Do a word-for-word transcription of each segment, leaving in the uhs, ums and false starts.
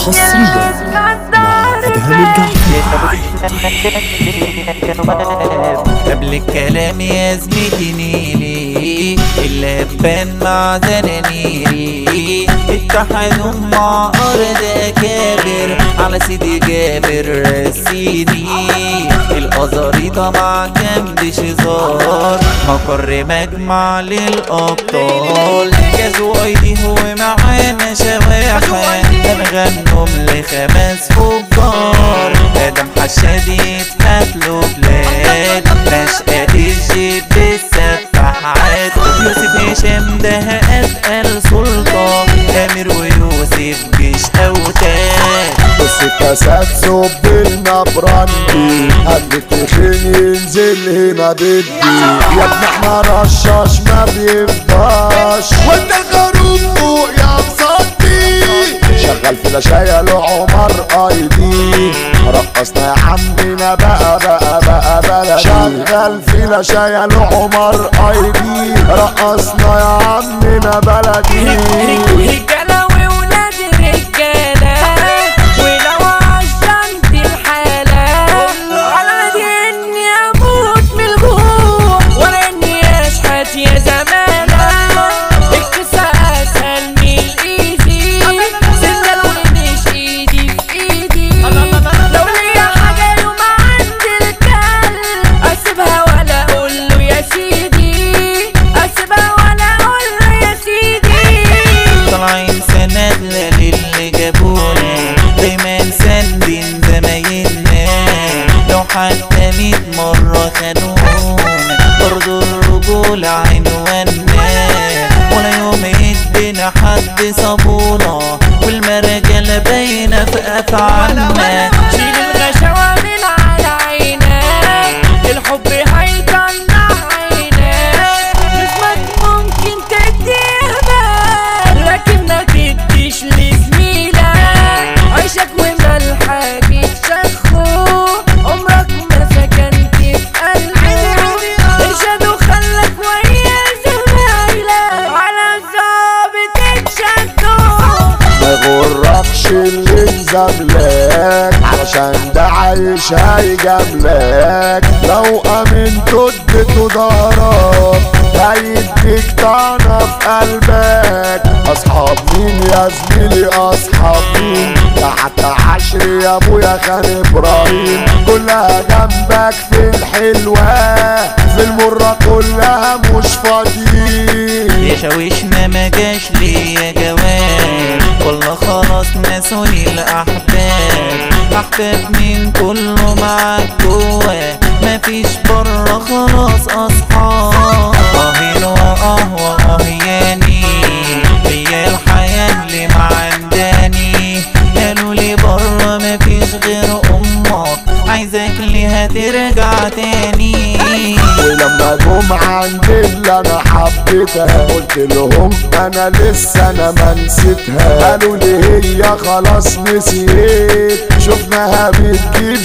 حصريا مع أدهم الجعفر. قبل الكلام يا زميلي نيلي اللبان مع زنانيري اتحدوا مع أرض أكابر على سيدي جابر رسيني الأزاريطة مع كام شزار مقر مجمع للأبطال جازوا أيديه ومعانا شواحة هنغنم لخمس فجار آدم حشادي يتقتلوا بلاد نشأة الجيب بالسفاحات يوسف هشام ده أتقل سلطة أمير ويوسف جيش أوتاد بص كاسات صب النبرندي قبل تخين ينزل هنا بدي يا ابن احنا رشاش ما بيفضاش وانت الخروف فوق يا مصدي شغال في لشاية لعمر ايدي رقصنا يا عمنا بقى بقى بقى بلا شغال في لشاية لعمر ايدي رقصنا يا عمنا بلدي رجالة وولاد رجالة ولو عشان دي الحالة على دي اني اموت من الجوع ولا اني اشحت يا زمانة القصة اسهل من الايزي سنة ومش ايدي في ايدي لو ليا حاجة يوم عند الكلب اسيبها ولا اقوله يا سيدي اسيبها ولا اقوله يا سيدي طالعين سند للي جابونا دايما ساندين زمايلنا لو حتى ميت مرة خانونا برضو الرجولة عنوانا ولا يوم ادينا حد صابونا والمرجلة باينة في أفعالنا شيل الغشاوة من على عينك الحب هيطلع عينك جسمك ممكن تديه بال لكن ما تديش لزميلك عيشك وملحك يتشخوا عمرك ما سكنت في قلبه ارشده خلك ويا زمايلك على الظابط اتشدوا ما يغركش اللي مزاملك علشان ده عايش هيجاملك لو امنت اديته ضهرك هيديك طعنة في قلبك اصحاب مين يا زميلي اصحاب مين ده حتى عشر يا ابويا خان ابراهيم كلها جنبك في الحلوة في المرة كلها مش فاضيين يا شاويشنا ما جاش ليا جواب والله خلاص نسوني الأحباب أحباب مين كله معاك جوا مفيش برا خلاص أصحاب أهين وأهوى أهياني هي الحياة اللي معنداني قالوا لي برا مفيش غير أمك عايزك ليها ترجع تاني ولما جم عند اللي انا حبيتها قلت لهم انا لسه انا ما نسيتها قالوا لي هي خلاص نسيت شفناها بتجيب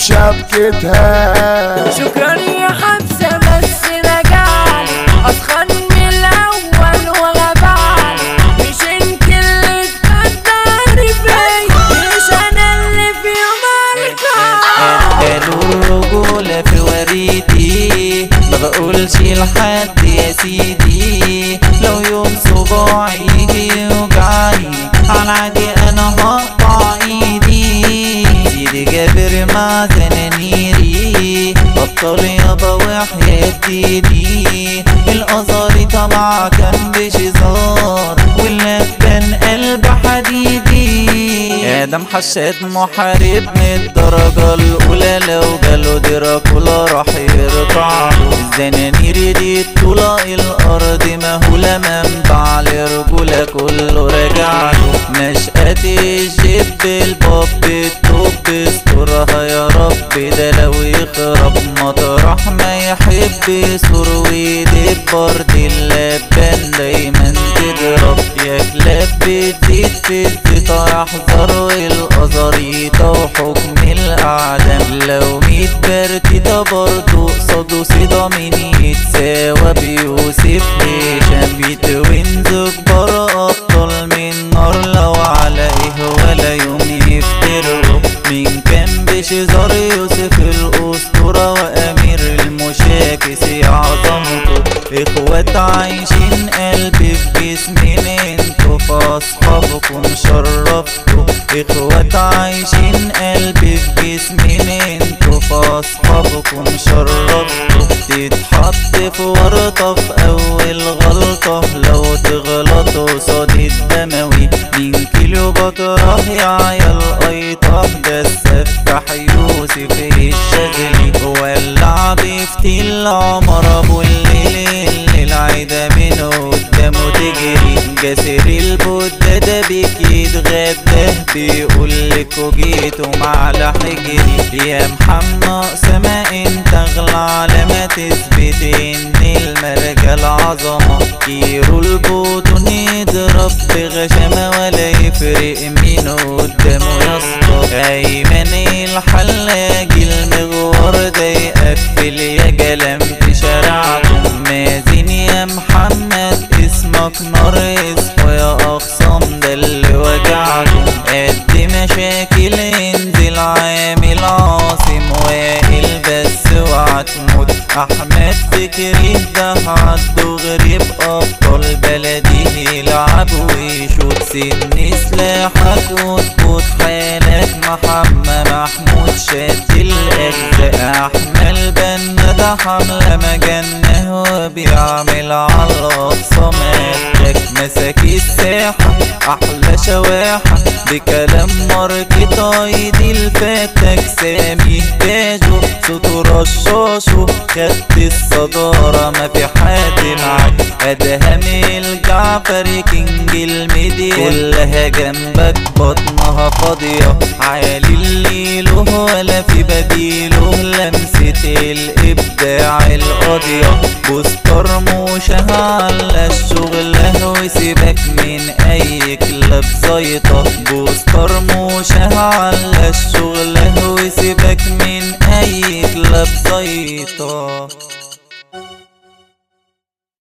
شبكتها شكرا يا حبسة بس رجعلي أسخن من الأول وغبعلي مش انت اللي تقدري فيا مش أنا اللي في يوم أرجع قالوا الرجولة في وريدي ما بقولش لحد يا سيدي لو يوم صباعي يجي يوجعني على عادي أنا هقطع ايدي سيدي جابر مع زنانيري بطل يابا وحياة ديني الأزاريطة مع كام بشزار واللبان قلب حديدي آدم حشاد محارب من الدرجة الأولى لو جاله دراكولا راح يرقعله الزنانير دي طولة الأرض مهولة منبع لرجولة كله راجعله نشأة الجيب الباب التوب استرها يا رب ده لو يخرب مطرح ما يحب سور ويدب برد اللبان دايما تضرب يا كلاب بتزيد في الزيطة احذر الأزاريطة وحكم الأعدام لو ميت برتيتا برضو قصاده صدا مين يتساوى بيوسف هشام يتوين زوج برا أبطال من نار لو على إيه ولا يوم يفتح شرفتوا اخوات عايشين قلبي في جسمي منكوا فاصحابكم شرفتوا تتحط في ورطة في اول غلطة لو تغلطوا قصاد الدموي من كيلو بكره يا عيال قيطة ده السفاح يوسف الشاذلي ولع بفتيل عمر ابو الليل العيدة منه قدامه تجري جاسر البودة ده بيك يتغدى بيقولكوا جيتوا معلى حجري يا محمد سما انت اغلى علامة تثبت ان المرجل عظمة كيرو البطون يضرب بغشامة ولا يفرق مين قدامه ياسطا ايمن الحلاج المغوار ده يقفل يا جلم في شارعكم مازن يا محمد اسمك نار اصحوا يا اخصام ده اللي وجعكم قد مشاكل انزل عامل عاصم وائل بس وعتموت احمد فكري ده عدو غريب ابطال بلدي يلعب ويشوت سن سلاحك واظبط حالك محمد محمود شاد الاجزاء احمل بنا ده حمله مجنه وبيعمل على الاقصى مالك مساك الساحه احلى شواحه بكلام ماركت ايدي الفتك سامي تاجه صوته رشاشه خدت الصداره ما في حد معاك ادهم الجعفري كينج الميديا كلها جنبك بطنها فاضيه عالي الليل ولا في بديله لمسه الابداع القاضيه بوستر موشه على الشغل وسيبك من اي كلاب زيطه بوستر موشه على الشغل وسيبك من اي كلاب زيطه